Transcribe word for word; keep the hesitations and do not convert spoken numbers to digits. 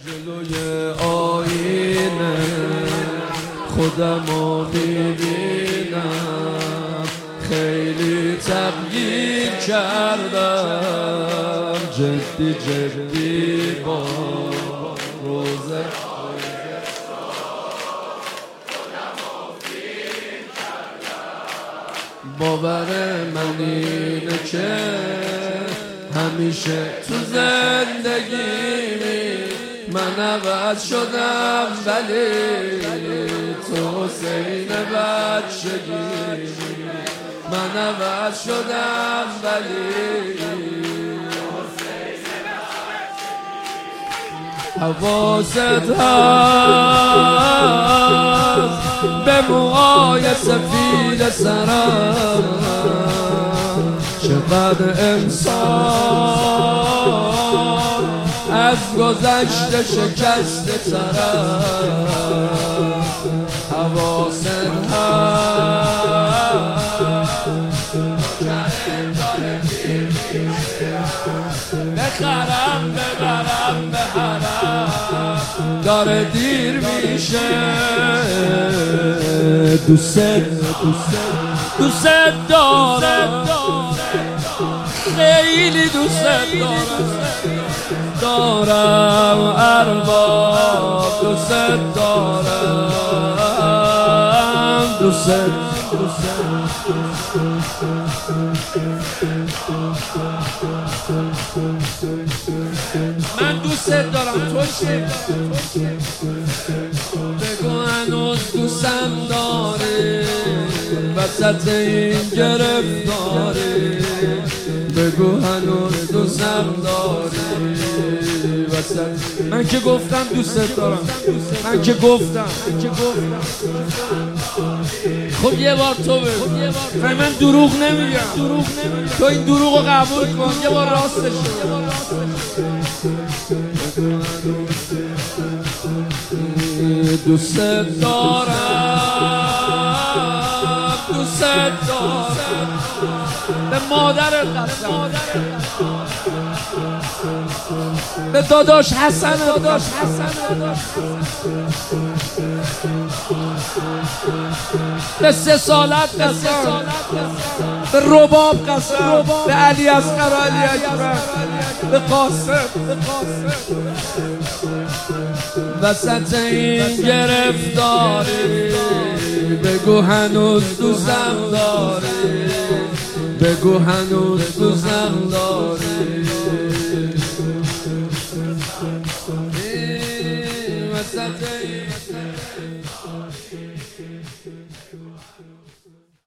جلوی آینه خودمو میبینم، خیلی تغییر کردم، جدی جدی با روزه باور من اینه که همیشه تو زندگیمی من عوض شدم، ولی تو حسین بچگی من عوض شدم، ولی حواست هست به موهای سفید سرم، چقدر انسان از گذشته شکسته ترم. حواست هست بخرم ببرم به حرم، داره دیر میشه، دوست دوست دارم، خیلی دوست دارم دارم ارباب، دوست دارم، دوست من دوست دارم. تو چی؟ بگو هنوز دوستم داری وسط این گرفتاری، بگو هنوز دوستم داری وسط. من که گفتم دوست دارم، من که گفتم. خب یه بار تو بگو، من دروغ نمیگم، تو این دروغ رو قبول کن، یه بار راستش دوست دارم، دوست دارم، به مادرت قسم، به داداش حسن، داداش حسن، به سه سالت قسم، به رباب قسم، به علی اصغر، علی اکبر، به قاسم. وسط این گرفتاری بگو هنوز دوستم داری، بگو هنوز دوستم داری. وسط این